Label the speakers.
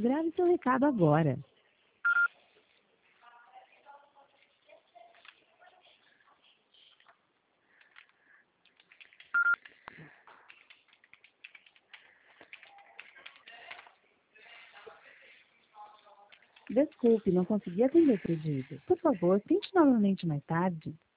Speaker 1: Grave seu recado agora. Desculpe, não consegui atender o pedido. Por favor, tente novamente mais tarde.